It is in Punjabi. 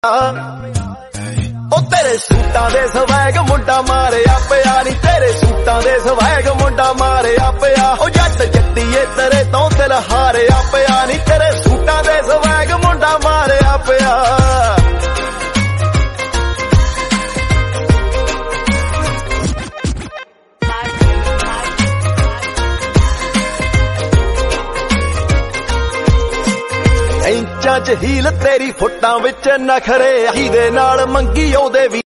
ਉਹ ਤੇਰੇ ਸੂਟਾਂ ਦੇ ਸਵੈਗ ਮੁੰਡਾ ਮਾਰਿਆ ਪਿਆ ਨੀ, ਤੇਰੇ ਸੂਟਾਂ ਦੇ ਸਵੈਗ ਮੁੰਡਾ ਮਾਰਿਆ ਪਿਆ। ਉਹ ਜੱਟ ਜੱਟੀਏ ਤੇਰੇ ਤੋਂ ਦਿਲ ਹਾਰਿਆ ਪਿਆ ਨੀ, ਤੇਰੇ ਸੂਟਾਂ ਦੇ ਸਵੈਗ ਮੁੰਡਾ ਮਾਰਿਆ ਪਿਆ। ਇੰਚਾਂ ਚ ਹੀਲ ਤੇਰੀ ਫੁੱਟਾਂ ਵਿੱਚ ਨਖਰੇ, ਜਿਹਦੇ ਨਾਲ ਮੰਗੀ ਉਹਦੇ ਵੀ